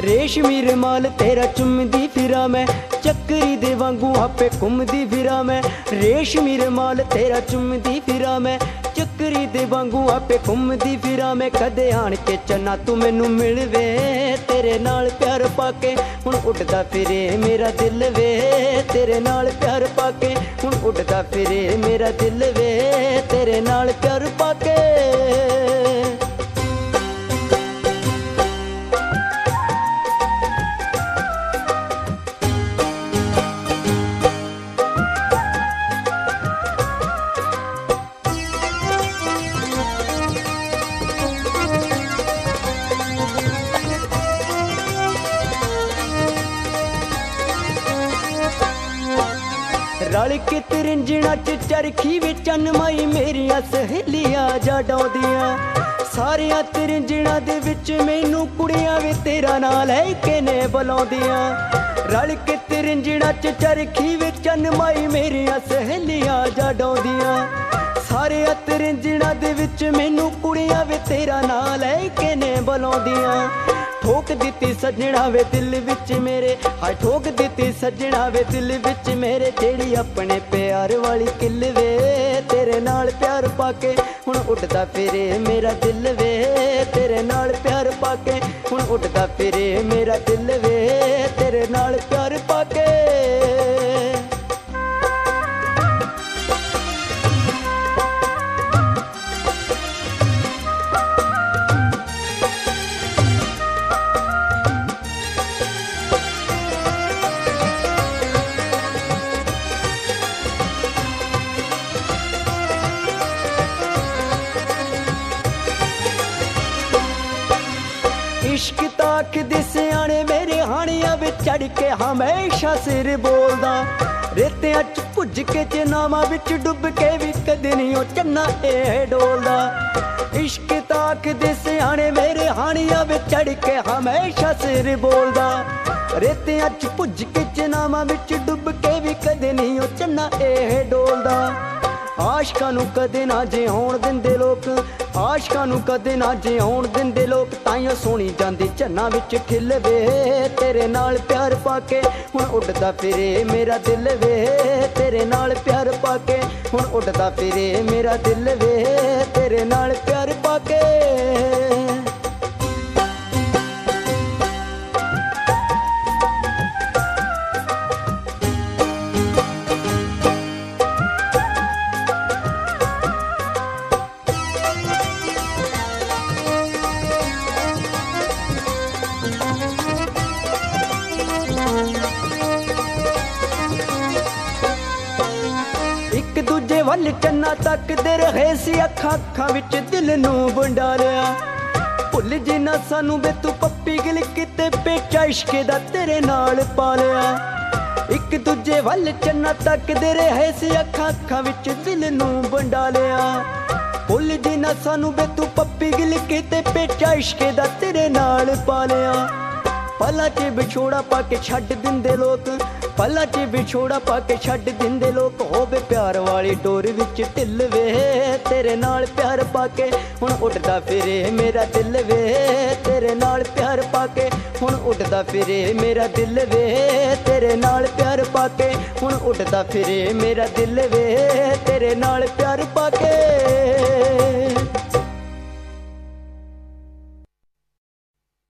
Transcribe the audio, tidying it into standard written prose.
रेशमी रुमाल तेरा चुमदी फिरा मैं, चक्करी दे वांगू आपे घुमदी फिरा मैं। रेशमी रुमाल तेरा चुमदी फिरा मैं, चक्करी दे वांगू आपे घुमदी फिरा मैं। कदे आण के चन्ना तू मैनू मिल वे, तेरे नाल प्यार पाके हुण उड़दा फिरे मेरा दिल वे। तेरे नाल प्यार पाके हुण उड़दा फिरे मेरा दिल वे, तेरे नाल प्यार पाके। रल के तिरंजना च चरखी वे चन्न माई मेरिया सहेलियां जा डौंदियां। सारियां तिरंजना दे विच मैनू कुड़ियां वे तेरा नां लैके ने बुलाउंदियां। रल के तिरंजना च चरखी वे चन्न माई मेरिया सहेलियां जा डौंदियां। सारियां तिरंजना दे विच मैनू कुड़ियां वे तेरा नां लैके ने बुलाउंदियां। ठोक दिती सजना वे दिल विच मेरे, हाय ठोक दिती सजना वे दिल विच मेरे। जेड़ी अपने प्यार वाली किल वे, तेरे नाल प्यार पाके हुण उड़दा फिरे मेरा दिल वे। तेरे नाल प्यार पाके हुण उड़दा फिरे मेरा दिल वे, तेरे नाल प्यार पाके। इश्क ताक दे सियाने मेरे हानिया विच चढ़ के हमेशा सिर बोलदा। रेतियां च भुज के चनावां विच डुब के भी कदे नहीं ओ चन्ना ए डोलदा। इश्क ताक दे सियाने मेरे हानिया विच चढ़ के हमेशा सिर बोलदा। रेतियां च भुज के चनावां विच डुब के भी कदे नहीं ओ चन्ना ए डोलदा। आशकां नूं कदे ना जिउण दिंदे लोक, आशकां नूं कदे ना जिउण दिंदे लोक। ताइयों सोनी जांदी चन्ना विच खिल वे, तेरे नाल प्यार पाके हुण उड़दा फिरे मेरा दिल वे। तेरे नाल प्यार पाके हुण उड़दा फिरे मेरा दिल वे, तेरे नाल प्यार पाके। एक दूजे वल चन्ना तकदे रहे सी, अखां अखां विच दिल नूं बंडालिया। भुल जिना सानू वे तू पप्पी गिल किते पेचा इश्के दा तेरे नाल पालिया। एक दूजे वल चन्ना तकदे रहे सी, अखां अखां विच दिल नूं बंडालिया। भुल जिना सानू वे तू पप्पी गिल किते पेचा इश्के दा तेरे नाल पालिया। पला च विछोड़ा पाके छड्ड दिंदे लोक, पला च विछोड़ा पाके छड्ड दिंदे लोक। होवे प्यार वाली डोर विच ढिल वे, तेरे नाल प्यार पाके हुण उड़दा फिरे मेरा दिल वे। तेरे नाल प्यार पाके हुण उड़दा फिरे मेरा दिल वे। तेरे नाल प्यार पाके हुण उड़दा फिरे मेरा दिल वे, तेरे नाल प्यार पाके।